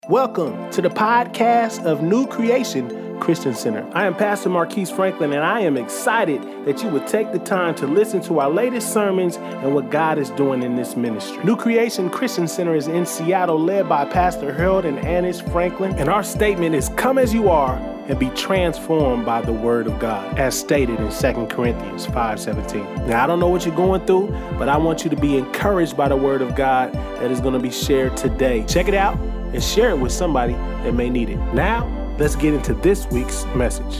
Welcome to the podcast of New Creation Christian Center. I am Pastor Marquise Franklin, and I am excited that you would take the time to listen to our latest sermons and what God is doing in this ministry. New Creation Christian Center is in Seattle, led by Pastor Harold and Annis Franklin, and our statement is, come as you are and be transformed by the word of God, as stated in 2 Corinthians 5:17. Now, I don't know what you're going through, but I want you to be encouraged by the word of God that is going to be shared today. Check it out and share it with somebody that may need it. Now, let's get into this week's message.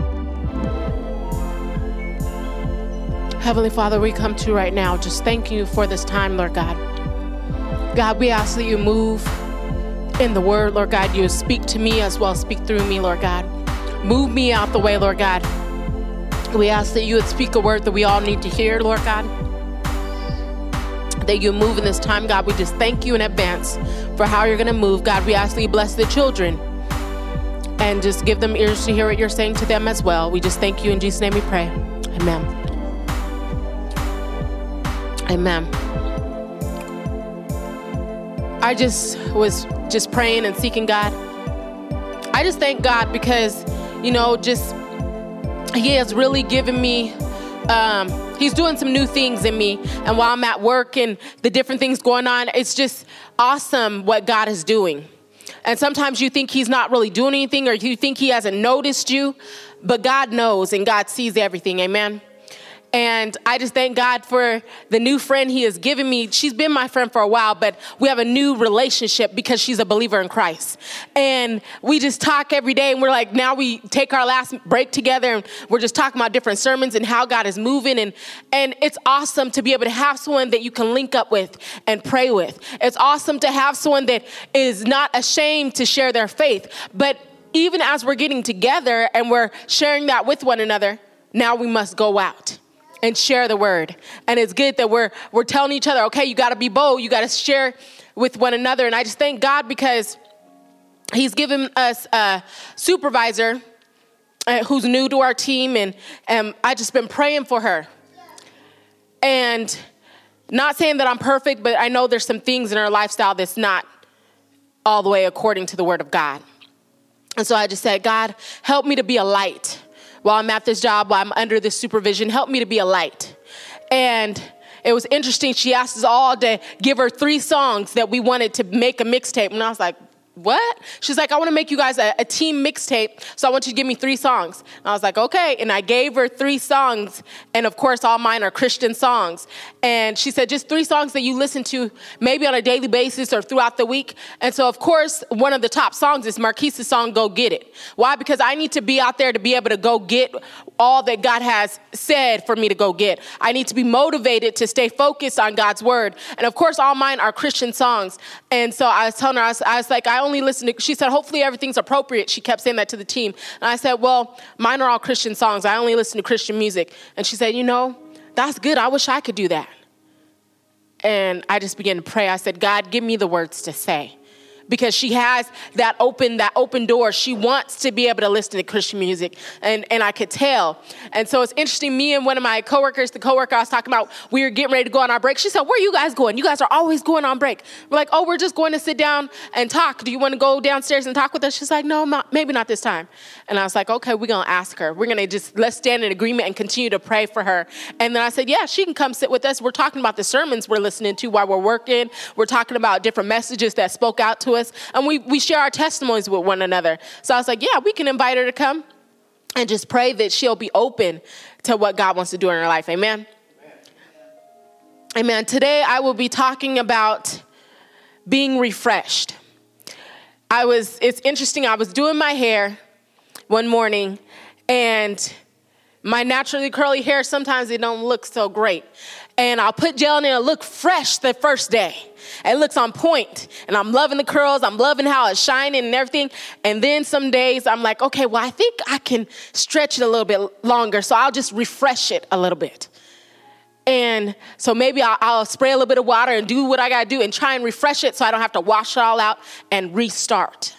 Heavenly Father, we come to you right now. Just thank you for this time, Lord God. God, we ask that you move in the word, Lord God. You speak to me as well, speak through me, Lord God. Move me out the way, Lord God. We ask that you would speak a word that we all need to hear, Lord God. That you move in this time, God. We just thank you in advance for how you're going to move. God, we ask that you bless the children and just give them ears to hear what you're saying to them as well. We just thank you. In Jesus' name we pray. Amen. Amen. I just was praying and seeking God. I just thank God because, he has really given me, he's doing some new things in me. And while I'm at work and the different things going on, it's just awesome what God is doing. And sometimes you think he's not really doing anything, or you think he hasn't noticed you, but God knows and God sees everything. Amen. And I just thank God for the new friend he has given me. She's been my friend for a while, but we have a new relationship because she's a believer in Christ. And we just talk every day, and we're like, now we take our last break together and we're just talking about different sermons and how God is moving. And it's awesome to be able to have someone that you can link up with and pray with. It's awesome to have someone that is not ashamed to share their faith. But even as we're getting together and we're sharing that with one another, now we must go out and share the word. And it's good that we're telling each other, okay, you got to be bold. You got to share with one another. And I just thank God because he's given us a supervisor who's new to our team. And I just been praying for her. And not saying that I'm perfect, but I know there's some things in her lifestyle that's not all the way according to the word of God. And so I just said, God, help me to be a light. While I'm at this job, while I'm under this supervision, help me to be a light. And it was interesting. She asked us all to give her 3 songs that we wanted to make a mixtape. And I was like, what? She's like, I want to make you guys a team mixtape, so I want you to give me 3 songs. And I was like, okay. And I gave her 3 songs. And of course, all mine are Christian songs. And she said, just 3 songs that you listen to maybe on a daily basis or throughout the week. And so, of course, one of the top songs is Marquise's song, Go Get It. Why? Because I need to be out there to be able to go get all that God has said for me to go get. I need to be motivated to stay focused on God's word. And of course, all mine are Christian songs. And so I was telling her, I was like, I only listen to, she said, hopefully everything's appropriate. She kept saying that to the team. And I said, well, mine are all Christian songs. I only listen to Christian music. And she said, that's good. I wish I could do that. And I just began to pray. I said, God, give me the words to say. Because she has that open door. She wants to be able to listen to Christian music. And I could tell. And so it's interesting. Me and one of my coworkers, the coworker I was talking about, we were getting ready to go on our break. She said, where are you guys going? You guys are always going on break. We're like, oh, we're just going to sit down and talk. Do you want to go downstairs and talk with us? She's like, no, maybe not this time. And I was like, okay, we're going to ask her. We're going to let's stand in agreement and continue to pray for her. And then I said, yeah, she can come sit with us. We're talking about the sermons we're listening to while we're working. We're talking about different messages that spoke out to us. And we share our testimonies with one another. So I was like, yeah, we can invite her to come and just pray that she'll be open to what God wants to do in her life. Amen. Amen. Today I will be talking about being refreshed. It's interesting. I was doing my hair one morning, and my naturally curly hair, sometimes it don't look so great. And I'll put gel in it and it'll look fresh the first day. It looks on point. And I'm loving the curls. I'm loving how it's shining and everything. And then some days I'm like, okay, well, I think I can stretch it a little bit longer. So I'll just refresh it a little bit. And so maybe I'll spray a little bit of water and do what I got to do and try and refresh it so I don't have to wash it all out and restart.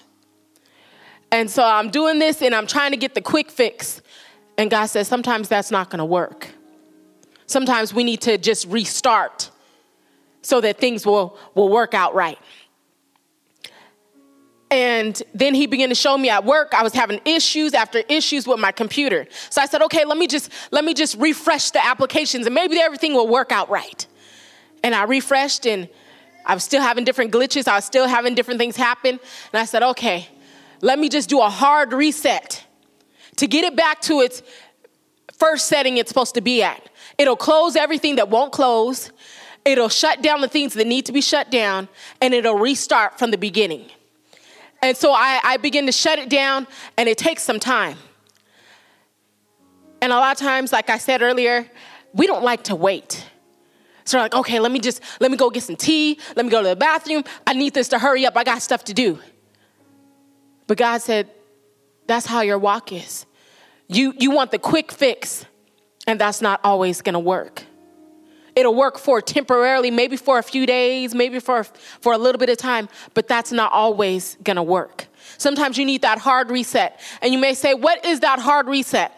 And so I'm doing this and I'm trying to get the quick fix. And God says, sometimes that's not going to work. Sometimes we need to just restart so that things will work out right. And then he began to show me at work, I was having issues after issues with my computer. So I said, okay, let me just refresh the applications and maybe everything will work out right. And I refreshed and I was still having different glitches. I was still having different things happen. And I said, okay, let me just do a hard reset to get it back to its first setting it's supposed to be at. It'll close everything that won't close. It'll shut down the things that need to be shut down, and it'll restart from the beginning. And so I begin to shut it down, and it takes some time. And a lot of times, like I said earlier, we don't like to wait. So we're like, okay, let me go get some tea. Let me go to the bathroom. I need this to hurry up. I got stuff to do. But God said, that's how your walk is. You want the quick fix, and that's not always going to work. It'll work for temporarily, maybe for a few days, maybe for a little bit of time, but that's not always going to work. Sometimes you need that hard reset. And you may say, what is that hard reset?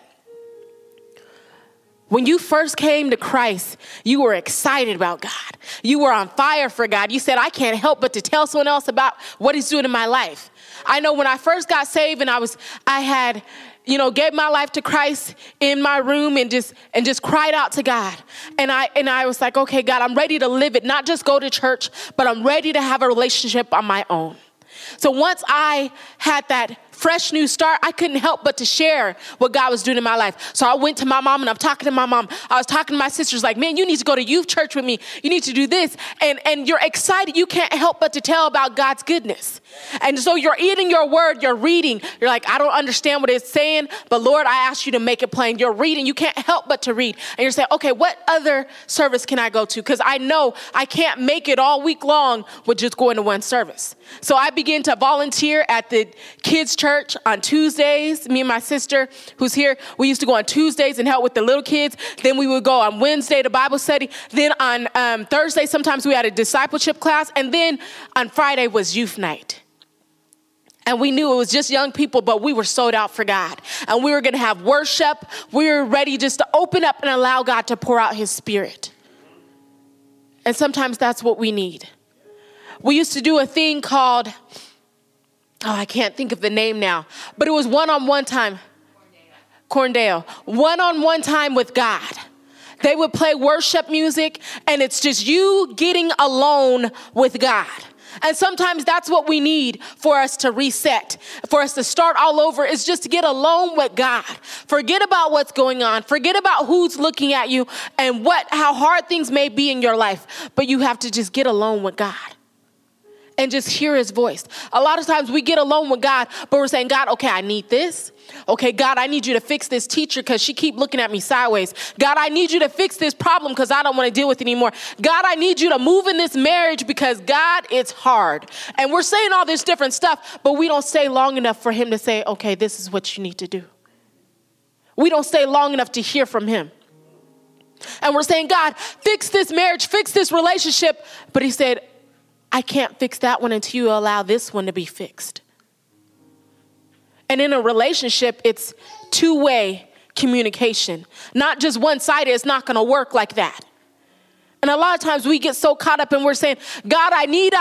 When you first came to Christ, you were excited about God. You were on fire for God. You said, I can't help but to tell someone else about what he's doing in my life. I know when I first got saved and I had gave my life to Christ in my room and just cried out to God. And I was like, okay, God, I'm ready to live it, not just go to church, but I'm ready to have a relationship on my own. So once I had that fresh new start, I couldn't help but to share what God was doing in my life. So I went to my mom and I'm talking to my mom. I was talking to my sisters like, man, you need to go to youth church with me. You need to do this. And you're excited. You can't help but to tell about God's goodness. And so you're eating your word, you're reading. You're like, I don't understand what it's saying, but Lord, I ask you to make it plain. You're reading. You can't help but to read. And you're saying, okay, what other service can I go to? Because I know I can't make it all week long with just going to one service. So I began to volunteer at the kids' church on Tuesdays. Me and my sister, who's here, we used to go on Tuesdays and help with the little kids. Then we would go on Wednesday to Bible study. Then on Thursday, sometimes we had a discipleship class. And then on Friday was youth night. And we knew it was just young people, but we were sold out for God. And we were going to have worship. We were ready just to open up and allow God to pour out his spirit. And sometimes that's what we need. We used to do a thing called, I can't think of the name now, but it was one-on-one time. Corndale. One-on-one time with God. They would play worship music, and it's just you getting alone with God. And sometimes that's what we need for us to reset, for us to start all over, is just to get alone with God. Forget about what's going on. Forget about who's looking at you and how hard things may be in your life. But you have to just get alone with God and just hear his voice. A lot of times we get alone with God, but we're saying, God, okay, I need this. Okay, God, I need you to fix this teacher because she keep looking at me sideways. God, I need you to fix this problem because I don't want to deal with it anymore. God, I need you to move in this marriage because, God, it's hard. And we're saying all this different stuff, but we don't stay long enough for him to say, okay, this is what you need to do. We don't stay long enough to hear from him. And we're saying, God, fix this marriage, fix this relationship. But he said, I can't fix that one until you allow this one to be fixed. And in a relationship, it's two-way communication, not just one-sided. It's not going to work like that. And a lot of times we get so caught up and we're saying, God, I need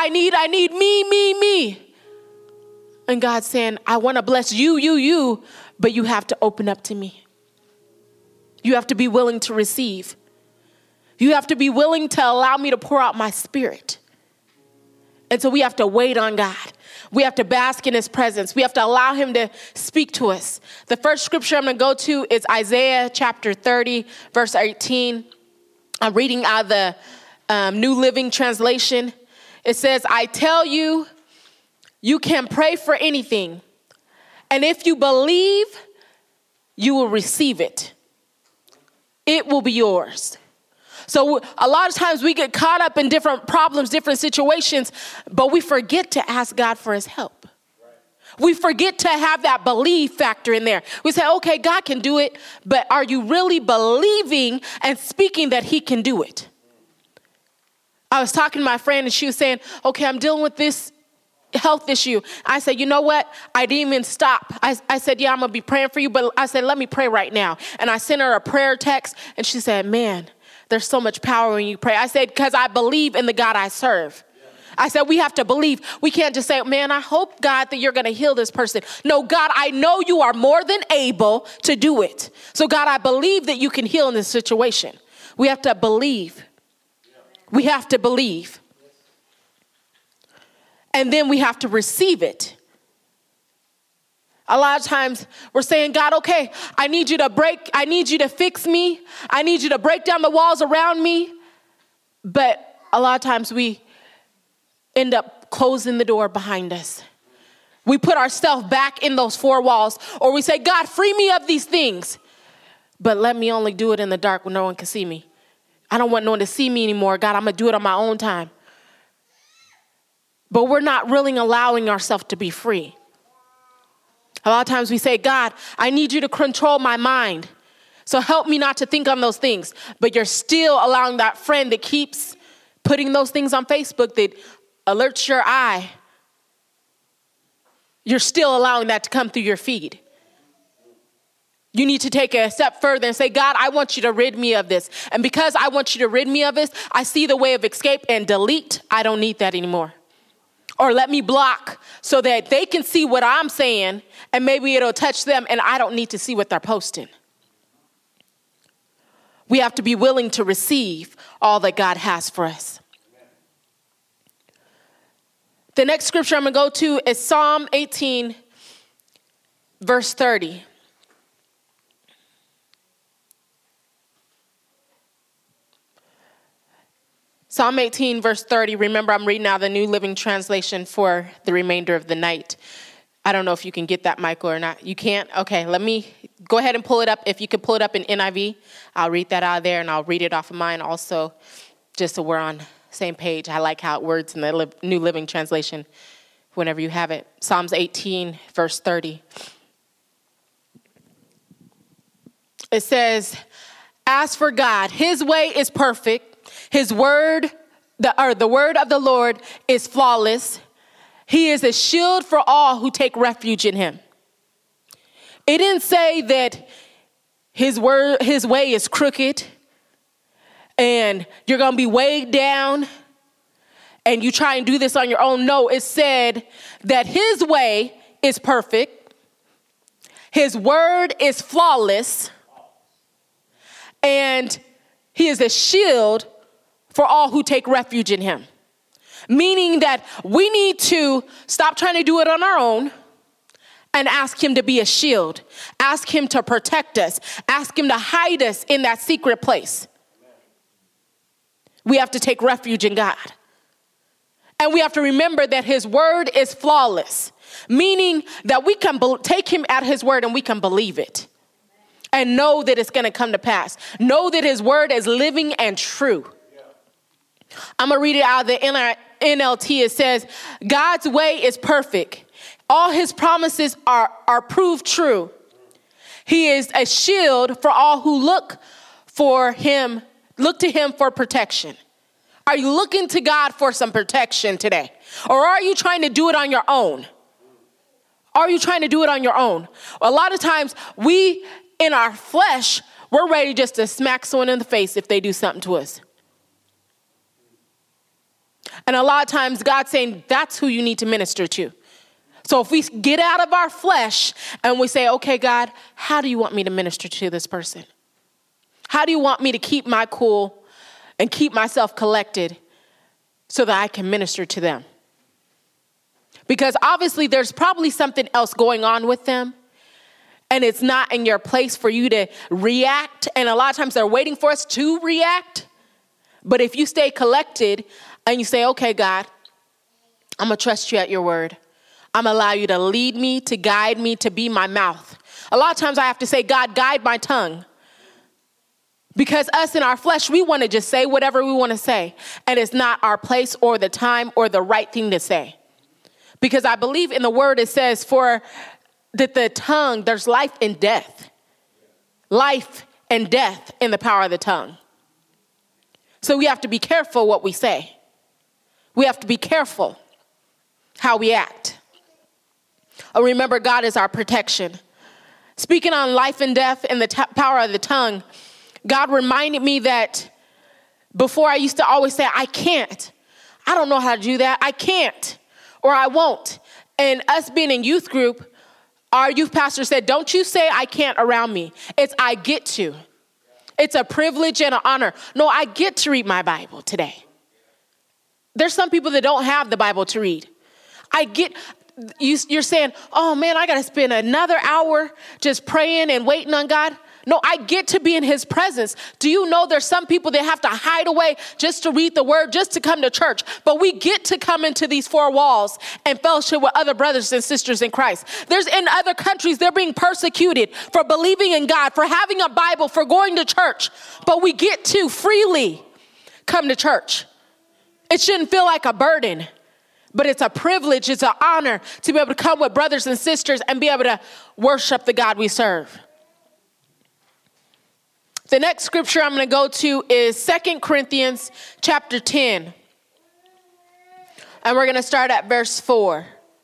me. And God's saying, I want to bless you, but you have to open up to me. You have to be willing to receive. You have to be willing to allow me to pour out my spirit. And so we have to wait on God. We have to bask in his presence. We have to allow him to speak to us. The first scripture I'm going to go to is Isaiah chapter 30, verse 18. I'm reading out of the New Living Translation. It says, I tell you, you can pray for anything. And if you believe, you will receive it. It will be yours. So a lot of times we get caught up in different problems, different situations, but we forget to ask God for his help. We forget to have that belief factor in there. We say, okay, God can do it, but are you really believing and speaking that he can do it? I was talking to my friend and she was saying, okay, I'm dealing with this health issue. I said, you know what? I didn't even stop. I said, yeah, I'm going to be praying for you, but I said, let me pray right now. And I sent her a prayer text and she said, man, there's so much power when you pray. I said, because I believe in the God I serve. I said we have to believe. We can't just say, man, I hope, God, that you're going to heal this person. No, God, I know you are more than able to do it. So, God, I believe that you can heal in this situation. We have to believe. We have to believe. And then we have to receive it. A lot of times we're saying, God, okay, I need you to fix me. I need you to break down the walls around me. But a lot of times we end up closing the door behind us. We put ourselves back in those four walls, or we say, God, free me of these things, but let me only do it in the dark when no one can see me. I don't want no one to see me anymore. God, I'm going to do it on my own time. But we're not really allowing ourselves to be free. A lot of times we say, God, I need you to control my mind. So help me not to think on those things. But you're still allowing that friend that keeps putting those things on Facebook that alerts your eye. You're still allowing that to come through your feed. You need to take a step further and say, God, I want you to rid me of this. And because I want you to rid me of this, I see the way of escape and delete. I don't need that anymore. Or let me block so that they can see what I'm saying and maybe it'll touch them and I don't need to see what they're posting. We have to be willing to receive all that God has for us. The next scripture I'm going to go to is Psalm 18, verse 30. Psalm 18, verse 30. Remember, I'm reading now the New Living Translation for the remainder of the night. I don't know if you can get that, Michael, or not. You can't? Okay, let me go ahead and pull it up. If you could pull it up in NIV, I'll read that out of there, and I'll read it off of mine also, just so we're on the same page. I like how it words in the New Living Translation whenever you have it. Psalms 18, verse 30. It says, as for God, his way is perfect. His word, the word of the Lord is flawless. He is a shield for all who take refuge in him. It didn't say that his way is crooked and you're going to be weighed down and you try and do this on your own. No, it said that his way is perfect. His word is flawless. And he is a shield for all who take refuge in him. Meaning that we need to stop trying to do it on our own and ask him to be a shield. Ask him to protect us. Ask him to hide us in that secret place. We have to take refuge in God. And we have to remember that his word is flawless. Meaning that we can take him at his word and we can believe it. And know that it's going to come to pass. Know that his word is living and true. I'm going to read it out of the NLT. It says, God's way is perfect. All his promises are proved true. He is a shield for all who look to him for protection. Are you looking to God for some protection today? Or are you trying to do it on your own? Are you trying to do it on your own? A lot of times we, in our flesh, we're ready just to smack someone in the face if they do something to us. And a lot of times God's saying that's who you need to minister to. So if we get out of our flesh and we say, okay, God, how do you want me to minister to this person? How do you want me to keep my cool and keep myself collected so that I can minister to them? Because obviously there's probably something else going on with them. And it's not in your place for you to react. And a lot of times they're waiting for us to react. But if you stay collected and you say, okay, God, I'm going to trust you at your word. I'm going to allow you to lead me, to guide me, to be my mouth. A lot of times I have to say, God, guide my tongue. Because us in our flesh, we want to just say whatever we want to say. And it's not our place or the time or the right thing to say. Because I believe in the word it says that the tongue, there's life and death. Life and death in the power of the tongue. So we have to be careful what we say. We have to be careful how we act. Remember, God is our protection. Speaking on life and death and the power of the tongue, God reminded me that before I used to always say, I can't. I don't know how to do that. I can't, or I won't. And us being in youth group, our youth pastor said, don't you say I can't around me. It's I get to. It's a privilege and an honor. No, I get to read my Bible today. There's some people that don't have the Bible to read. You're saying, oh man, I got to spend another hour just praying and waiting on God. No, I get to be in his presence. Do you know there's some people that have to hide away just to read the word, just to come to church? But we get to come into these four walls and fellowship with other brothers and sisters in Christ. There's in other countries, they're being persecuted for believing in God, for having a Bible, for going to church. But we get to freely come to church. It shouldn't feel like a burden, but it's a privilege, it's an honor to be able to come with brothers and sisters and be able to worship the God we serve. The next scripture I'm going to go to is 2 Corinthians chapter 10. And we're going to start at verse 4.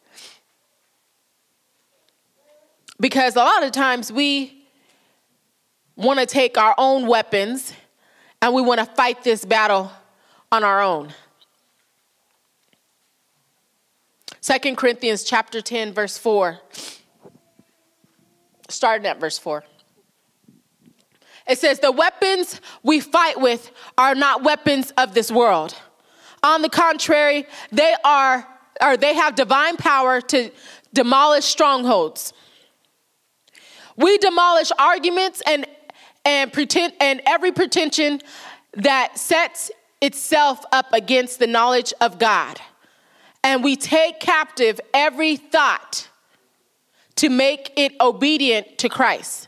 Because a lot of times we want to take our own weapons and we want to fight this battle on our own. 2 Corinthians chapter 10, verse 4. Starting at verse 4. It says, the weapons we fight with are not weapons of this world. On the contrary, they have divine power to demolish strongholds. We demolish arguments and every pretension that sets itself up against the knowledge of God. And we take captive every thought to make it obedient to Christ.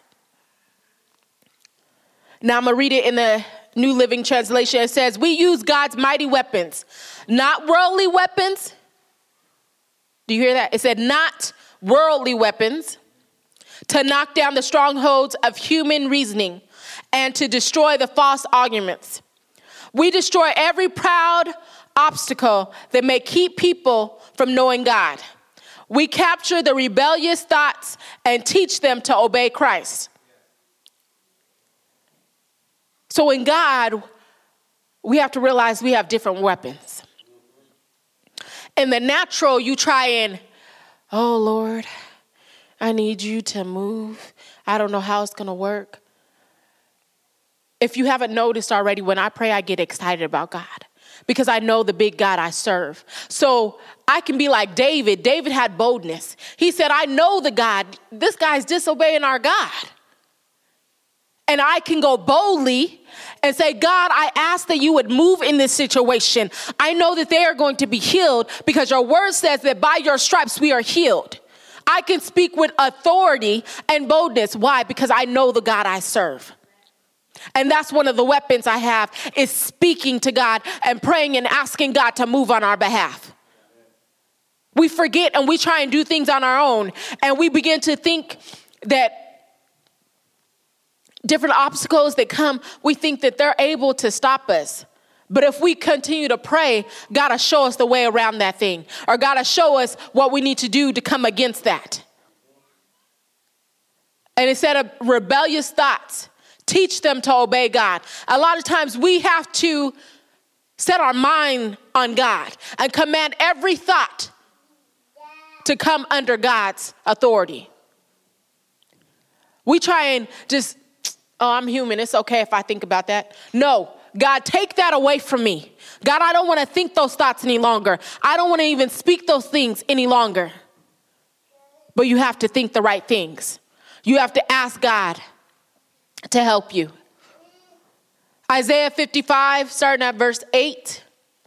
Now I'm going to read it in the New Living Translation. It says, we use God's mighty weapons, not worldly weapons. Do you hear that? It said not worldly weapons, to knock down the strongholds of human reasoning and to destroy the false arguments. We destroy every proud obstacle that may keep people from knowing God. We capture the rebellious thoughts and teach them to obey Christ. So in God, we have to realize we have different weapons. In the natural, you try and, oh Lord, I need you to move. I don't know how it's going to work. If you haven't noticed already, when I pray, I get excited about God because I know the big God I serve. So I can be like David. David had boldness. He said, I know the God. This guy's disobeying our God. And I can go boldly and say, God, I ask that you would move in this situation. I know that they are going to be healed because your word says that by your stripes we are healed. I can speak with authority and boldness. Why? Because I know the God I serve. And that's one of the weapons I have is speaking to God and praying and asking God to move on our behalf. We forget and we try and do things on our own. And we begin to think that different obstacles that come, we think that they're able to stop us. But if we continue to pray, God will show us the way around that thing. Or God will show us what we need to do to come against that. And instead of rebellious thoughts, teach them to obey God. A lot of times we have to set our mind on God and command every thought to come under God's authority. We try and just, oh, I'm human. It's okay if I think about that. No, God, take that away from me. God, I don't want to think those thoughts any longer. I don't want to even speak those things any longer. But you have to think the right things. You have to ask God to help you. Isaiah 55, starting at verse 8.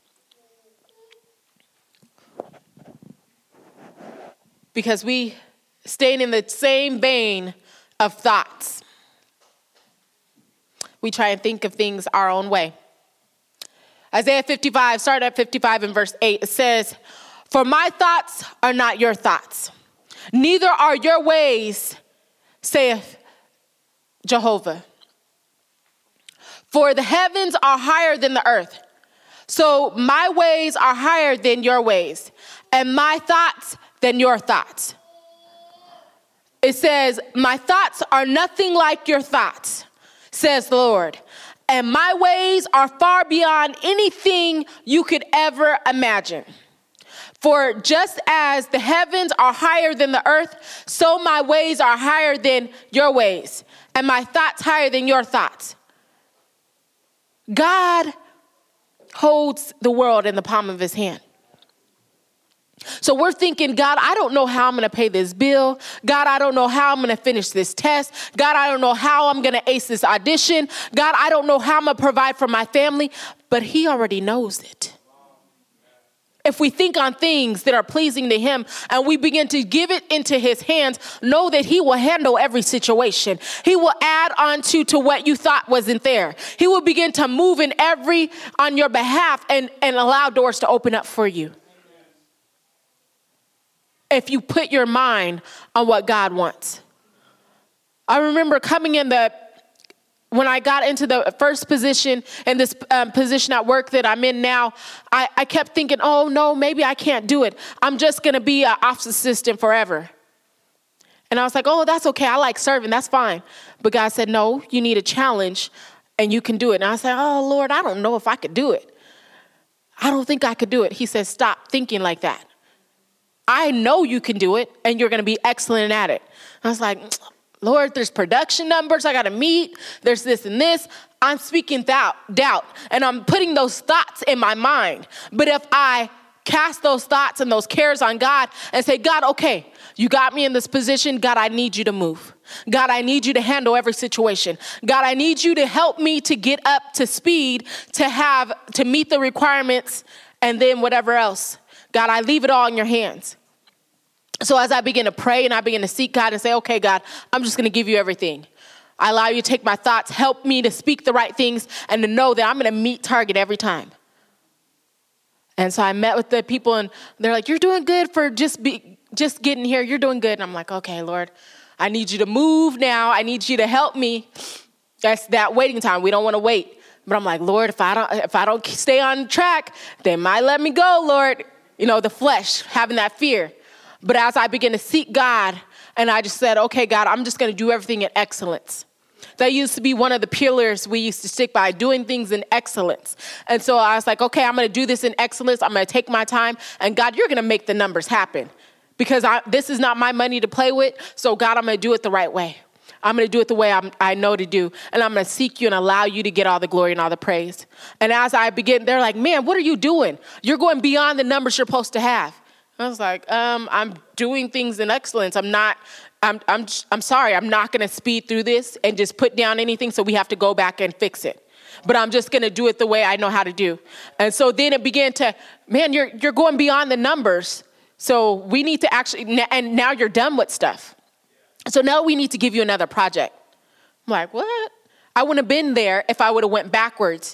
Because we staying in the same vein of thoughts. We try and think of things our own way. Isaiah 55, start at 55 and verse 8. It says, for my thoughts are not your thoughts, neither are your ways, saith Jehovah. For the heavens are higher than the earth, so my ways are higher than your ways, and my thoughts than your thoughts. It says, my thoughts are nothing like your thoughts, says the Lord, and my ways are far beyond anything you could ever imagine. For just as the heavens are higher than the earth, so my ways are higher than your ways, and my thoughts higher than your thoughts. God holds the world in the palm of his hand. So we're thinking, God, I don't know how I'm going to pay this bill. God, I don't know how I'm going to finish this test. God, I don't know how I'm going to ace this audition. God, I don't know how I'm going to provide for my family. But he already knows it. If we think on things that are pleasing to him and we begin to give it into his hands, know that he will handle every situation. He will add on to what you thought wasn't there. He will begin to move on your behalf and allow doors to open up for you. If you put your mind on what God wants. I remember coming when I got into the first position and this position at work that I'm in now, I kept thinking, oh no, maybe I can't do it. I'm just going to be an office assistant forever. And I was like, oh, that's okay. I like serving. That's fine. But God said, no, you need a challenge and you can do it. And I said, oh Lord, I don't know if I could do it. I don't think I could do it. He said, stop thinking like that. I know you can do it and you're going to be excellent at it. I was like, Lord, there's production numbers I got to meet. There's this and this. I'm speaking doubt and I'm putting those thoughts in my mind. But if I cast those thoughts and those cares on God and say, God, okay, you got me in this position. God, I need you to move. God, I need you to handle every situation. God, I need you to help me to get up to speed to meet the requirements and then whatever else. God, I leave it all in your hands. So as I begin to pray and I begin to seek God and say, okay, God, I'm just going to give you everything. I allow you to take my thoughts, help me to speak the right things and to know that I'm going to meet target every time. And so I met with the people and they're like, you're doing good for just getting here. You're doing good. And I'm like, okay, Lord, I need you to move now. I need you to help me. That's that waiting time. We don't want to wait. But I'm like, Lord, if I don't stay on track, they might let me go, Lord. You know, the flesh, having that fear. But as I began to seek God, and I just said, okay, God, I'm just going to do everything in excellence. That used to be one of the pillars we used to stick by, doing things in excellence. And so I was like, okay, I'm going to do this in excellence. I'm going to take my time. And God, you're going to make the numbers happen. Because this is not my money to play with. So God, I'm going to do it the right way. I'm going to do it the way I know to do. And I'm going to seek you and allow you to get all the glory and all the praise. And as I begin, they're like, man, what are you doing? You're going beyond the numbers you're supposed to have. I was like, I'm doing things in excellence. I'm sorry. I'm not going to speed through this and just put down anything. So we have to go back and fix it. But I'm just going to do it the way I know how to do. And so then it began to, man, you're going beyond the numbers. So we need to actually, and now you're done with stuff. So now we need to give you another project. I'm like, what? I wouldn't have been there if I would have went backwards.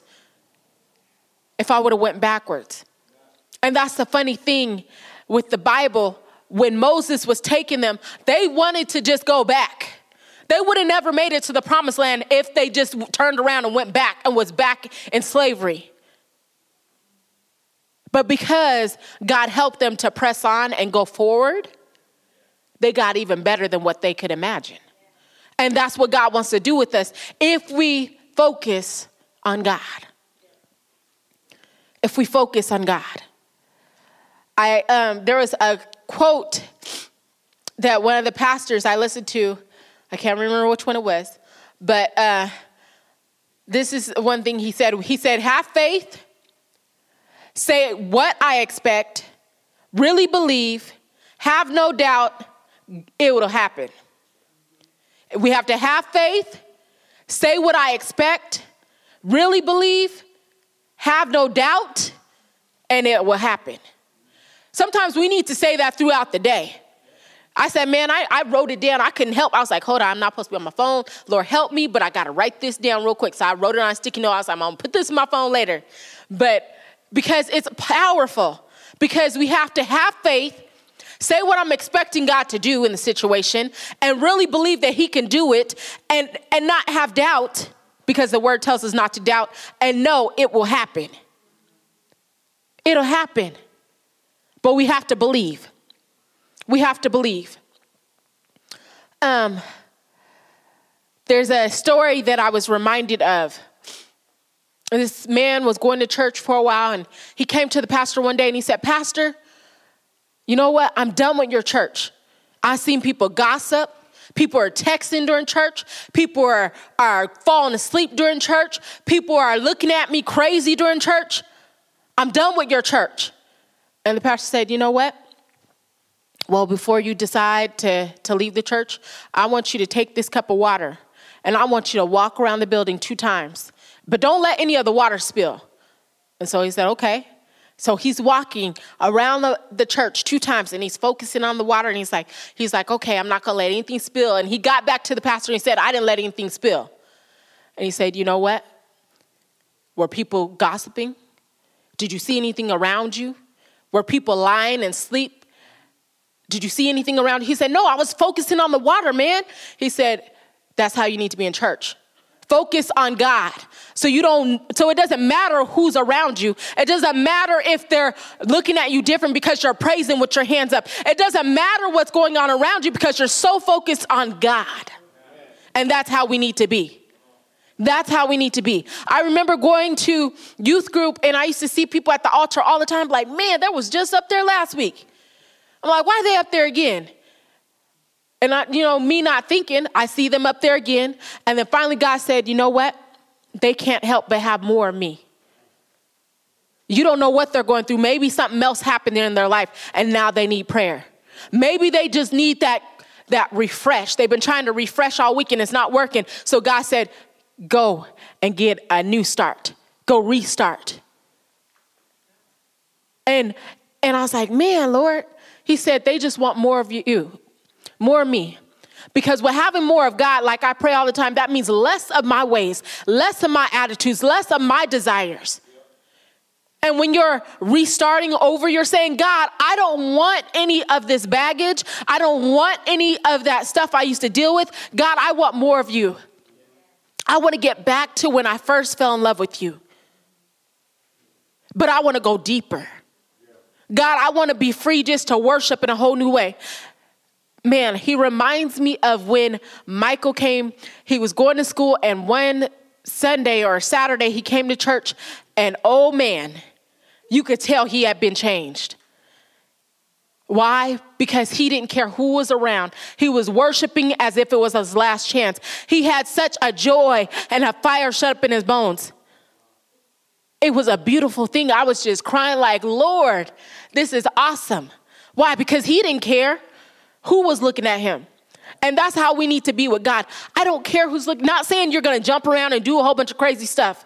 And that's the funny thing with the Bible. When Moses was taking them, they wanted to just go back. They would have never made it to the promised land if they just turned around and went back and was back in slavery. But because God helped them to press on and go forward, they got even better than what they could imagine. And that's what God wants to do with us if we focus on God. If we focus on God. There was a quote that one of the pastors I listened to, I can't remember which one it was, but this is one thing he said. He said, have faith, say what I expect, really believe, have no doubt, it will happen. We have to have faith, say what I expect, really believe, have no doubt, and it will happen. Sometimes we need to say that throughout the day. I said, man, I wrote it down. I couldn't help. I was like, hold on, I'm not supposed to be on my phone. Lord, help me, but I got to write this down real quick. So I wrote it on a sticky note. I was like, I'm going to put this in my phone later. But because it's powerful, because we have to have faith, say what I'm expecting God to do in the situation, and really believe that he can do it, and not have doubt, because the word tells us not to doubt, and know it will happen. It'll happen. But we have to believe. We have to believe. There's a story that I was reminded of And this man was going to church for a while, and he came to the pastor one day and he said, Pastor, you know what? I'm done with your church. I've seen people gossip. People are texting during church. People are falling asleep during church. People are looking at me crazy during church. I'm done with your church. And the pastor said, you know what? Well, before you decide to leave the church, I want you to take this cup of water and I want you to walk around the building 2 times, but don't let any of the water spill. And so he said, okay. So he's walking around the church 2 times and he's focusing on the water and he's like, okay, I'm not going to let anything spill. And he got back to the pastor and he said, I didn't let anything spill. And he said, you know what? Were people gossiping? Did you see anything around you? Were people lying and sleep? Did you see anything around you? He said, no, I was focusing on the water, man. He said, that's how you need to be in church. Focus on God. So it doesn't matter who's around you. It doesn't matter if they're looking at you different because you're praising with your hands up. It doesn't matter what's going on around you because you're so focused on God. And that's how we need to be. That's how we need to be. I remember going to youth group and I used to see people at the altar all the time like, man, that was just up there last week. I'm like, why are they up there again? And me not thinking, I see them up there again. And then finally God said, you know what? They can't help but have more of me. You don't know what they're going through. Maybe something else happened in their life and now they need prayer. Maybe they just need that refresh. They've been trying to refresh all week and it's not working. So God said, go and get a new start. Go restart. And I was like, man, Lord, he said, they just want more of you, more of me. Because with having more of God, like I pray all the time, that means less of my ways, less of my attitudes, less of my desires. And when you're restarting over, you're saying, God, I don't want any of this baggage. I don't want any of that stuff I used to deal with. God, I want more of you. I want to get back to when I first fell in love with you. But I want to go deeper. God, I want to be free just to worship in a whole new way. Man, he reminds me of when Michael came. He was going to school and one Sunday or Saturday he came to church and oh man, you could tell he had been changed. Why? Because he didn't care who was around. He was worshiping as if it was his last chance. He had such a joy and a fire shut up in his bones. It was a beautiful thing. I was just crying like, Lord, this is awesome. Why? Because he didn't care who was looking at him. And that's how we need to be with God. I don't care who's looking. Not saying you're going to jump around and do a whole bunch of crazy stuff.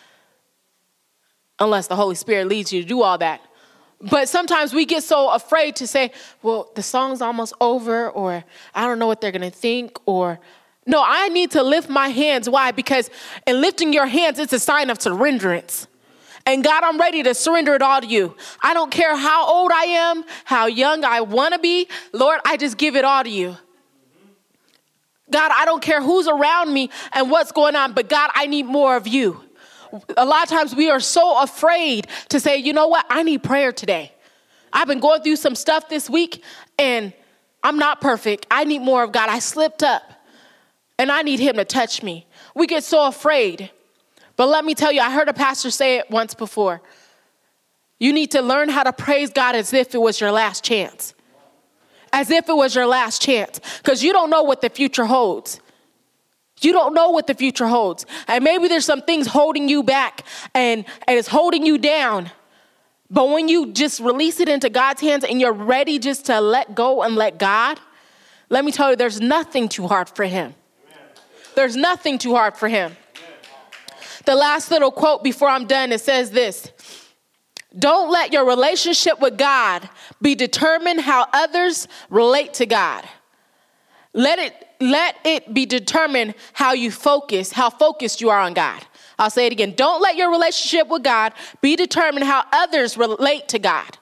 Unless the Holy Spirit leads you to do all that. But sometimes we get so afraid to say, well, the song's almost over, or I don't know what they're going to think, or no, I need to lift my hands. Why? Because in lifting your hands, it's a sign of surrenderance. And God, I'm ready to surrender it all to you. I don't care how old I am, how young I want to be. Lord, I just give it all to you. God, I don't care who's around me and what's going on, but God, I need more of you. A lot of times we are so afraid to say, you know what? I need prayer today. I've been going through some stuff this week and I'm not perfect. I need more of God. I slipped up and I need him to touch me. We get so afraid. But let me tell you, I heard a pastor say it once before. You need to learn how to praise God as if it was your last chance. As if it was your last chance. Because you don't know what the future holds. You don't know what the future holds. And maybe there's some things holding you back and it's holding you down. But when you just release it into God's hands and you're ready just to let go and let God, let me tell you, there's nothing too hard for him. There's nothing too hard for him. The last little quote before I'm done, it says this: don't let your relationship with God be determined how others relate to God. Let it be determined how focused you are on God. I'll say it again. Don't let your relationship with God be determined how others relate to God.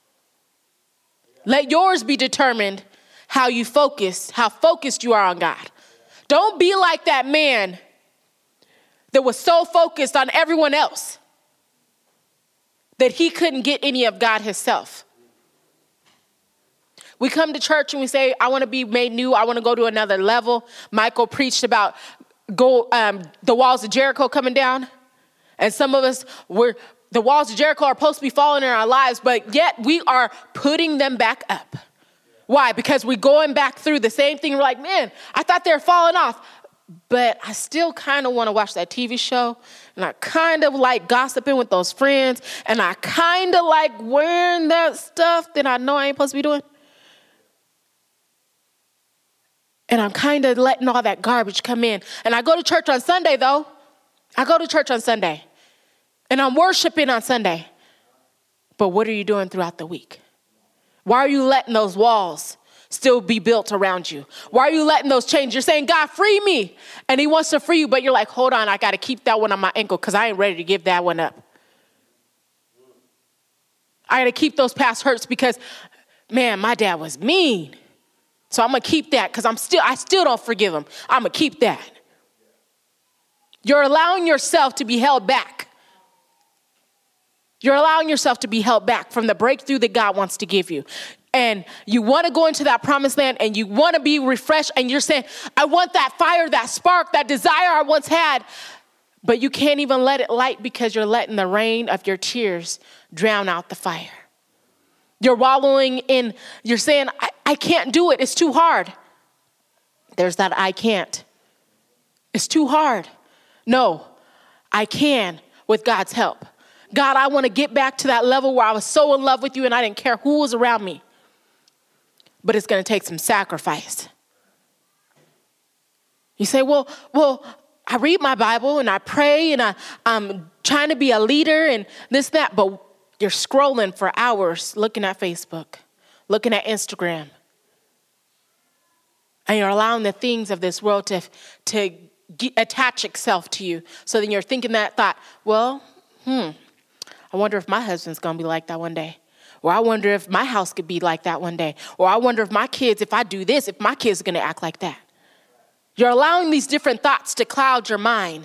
Let yours be determined how focused you are on God. Don't be like that man that was so focused on everyone else that he couldn't get any of God himself. We come to church and we say, I want to be made new. I want to go to another level. Michael preached about the walls of Jericho coming down. And some of us, the walls of Jericho are supposed to be falling in our lives, but yet we are putting them back up. Why? Because we're going back through the same thing. We're like, man, I thought they were falling off, but I still kind of want to watch that TV show. And I kind of like gossiping with those friends. And I kind of like wearing that stuff that I know I ain't supposed to be doing. And I'm kind of letting all that garbage come in. And I go to church on Sunday, though. I go to church on Sunday. And I'm worshiping on Sunday. But what are you doing throughout the week? Why are you letting those walls still be built around you? Why are you letting those change? You're saying, God, free me. And he wants to free you, but you're like, hold on, I got to keep that one on my ankle because I ain't ready to give that one up. I got to keep those past hurts because, man, my dad was mean. So I'm going to keep that because I still don't forgive him. I'm going to keep that. You're allowing yourself to be held back. You're allowing yourself to be held back from the breakthrough that God wants to give you. And you want to go into that promised land and you want to be refreshed. And you're saying, I want that fire, that spark, that desire I once had. But you can't even let it light because you're letting the rain of your tears drown out the fire. You're wallowing in, you're saying, I can't do it. It's too hard. There's that I can't. It's too hard. No, I can with God's help. God, I want to get back to that level where I was so in love with you and I didn't care who was around me. But it's going to take some sacrifice. You say, well, I read my Bible and I pray and I'm trying to be a leader and this, that, but you're scrolling for hours looking at Facebook, looking at Instagram. And you're allowing the things of this world to attach itself to you. So then you're thinking that thought, well, I wonder if my husband's going to be like that one day. Or I wonder if my house could be like that one day. Or I wonder if my kids, if I do this, if my kids are going to act like that. You're allowing these different thoughts to cloud your mind.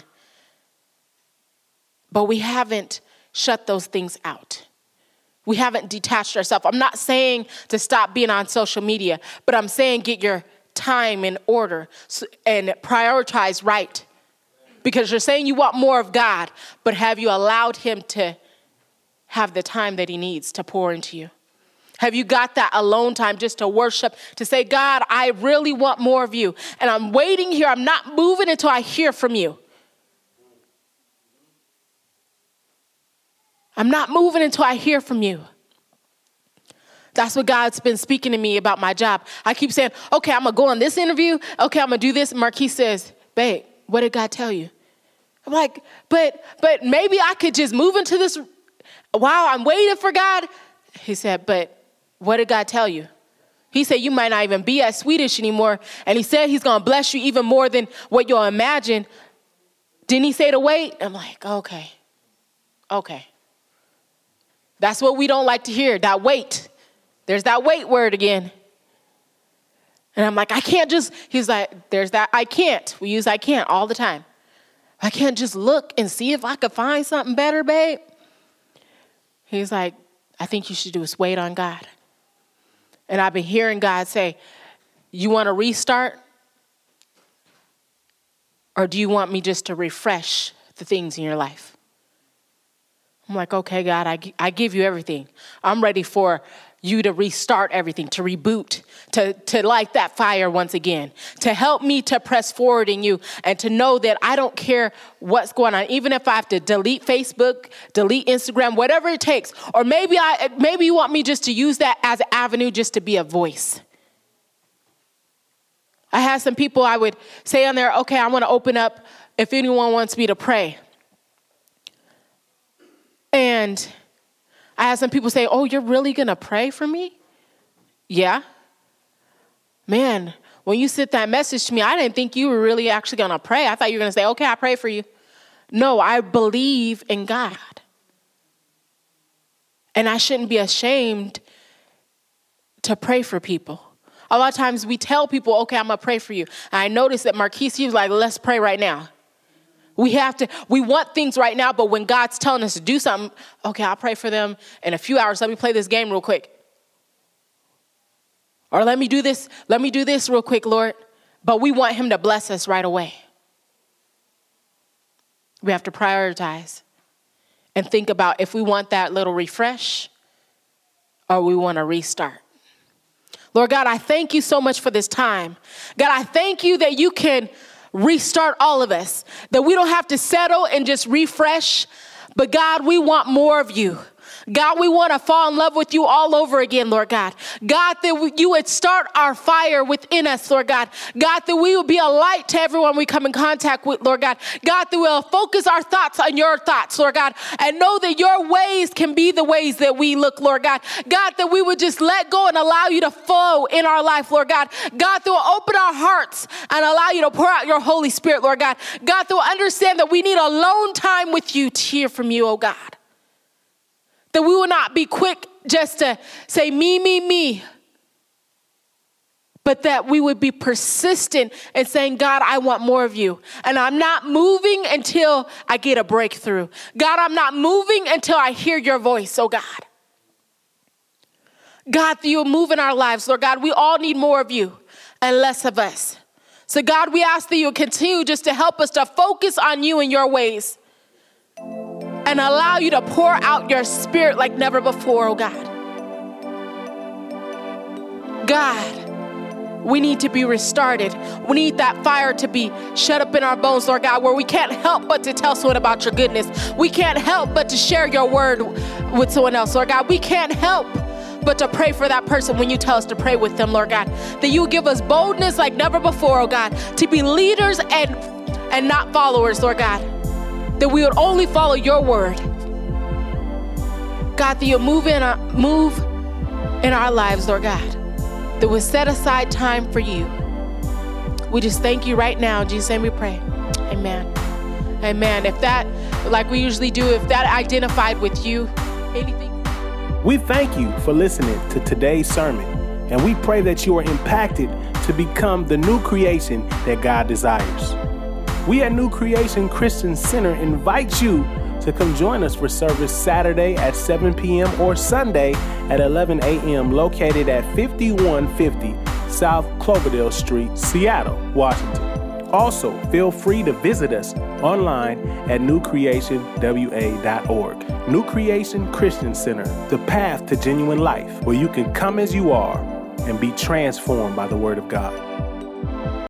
But we haven't shut those things out. We haven't detached ourselves. I'm not saying to stop being on social media, but I'm saying get your time in order and prioritize right. Because you're saying you want more of God, but have you allowed him to have the time that he needs to pour into you? Have you got that alone time just to worship, to say, God, I really want more of you. And I'm waiting here. I'm not moving until I hear from you. I'm not moving until I hear from you. That's what God's been speaking to me about my job. I keep saying, okay, I'm going to go on this interview. Okay, I'm going to do this. And Marquise says, babe, what did God tell you? I'm like, but maybe I could just move into this while I'm waiting for God. He said, but what did God tell you? He said, you might not even be as Swedish anymore. And he said he's going to bless you even more than what you'll imagine. Didn't he say to wait? I'm like, okay. That's what we don't like to hear, that wait. There's that wait word again. And I'm like, I can't just, he's like, there's that I can't. We use I can't all the time. I can't just look and see if I could find something better, babe. He's like, I think you should do is wait on God. And I've been hearing God say, you want to restart? Or do you want me just to refresh the things in your life? I'm like, okay, God, I give you everything. I'm ready for you to restart everything, to reboot, to light that fire once again, to help me to press forward in you and to know that I don't care what's going on, even if I have to delete Facebook, delete Instagram, whatever it takes. Or maybe you want me just to use that as an avenue just to be a voice. I had some people I would say on there, okay, I want to open up if anyone wants me to pray. And I had some people say, oh, you're really going to pray for me? Yeah. Man, when you sent that message to me, I didn't think you were really actually going to pray. I thought you were going to say, okay, I pray for you. No, I believe in God. And I shouldn't be ashamed to pray for people. A lot of times we tell people, okay, I'm going to pray for you. And I noticed that Marquise, he was like, let's pray right now. We want things right now, but when God's telling us to do something, okay, I'll pray for them in a few hours. Let me play this game real quick. Or let me do this real quick, Lord. But we want him to bless us right away. We have to prioritize. and think about if we want that little refresh or we want to restart. Lord God, I thank you so much for this time. God, I thank you that you can restart all of us, that we don't have to settle and just refresh, but God, we want more of you. God, we want to fall in love with you all over again, Lord God. God, that you would start our fire within us, Lord God. God, that we would be a light to everyone we come in contact with, Lord God. God, that we'll focus our thoughts on your thoughts, Lord God, and know that your ways can be the ways that we look, Lord God. God, that we would just let go and allow you to flow in our life, Lord God. God, that will open our hearts and allow you to pour out your Holy Spirit, Lord God. God, that will understand that we need alone time with you to hear from you, oh God. That we will not be quick just to say me, but that we would be persistent in saying, God, I want more of you. And I'm not moving until I get a breakthrough. God, I'm not moving until I hear your voice, oh God. God, that you will move in our lives, Lord God. We all need more of you and less of us. So God, we ask that you continue just to help us to focus on you and your ways, and allow you to pour out your spirit like never before, oh God. God, we need to be restarted. We need that fire to be shut up in our bones, Lord God, where we can't help but to tell someone about your goodness. We can't help but to share your word with someone else, Lord God. We can't help but to pray for that person when you tell us to pray with them, Lord God. That you give us boldness like never before, oh God, to be leaders and not followers, Lord God. That we would only follow your word. God, that you'll move in our lives, Lord God. That we set aside time for you. We just thank you right now. In Jesus' name we pray. Amen. Amen. If that, like we usually do, if that identified with you, anything. We thank you for listening to today's sermon, and we pray that you are impacted to become the new creation that God desires. We at New Creation Christian Center invite you to come join us for service Saturday at 7 p.m. or Sunday at 11 a.m. located at 5150 South Cloverdale Street, Seattle, Washington. Also, feel free to visit us online at newcreationwa.org. New Creation Christian Center, the path to genuine life, where you can come as you are and be transformed by the Word of God.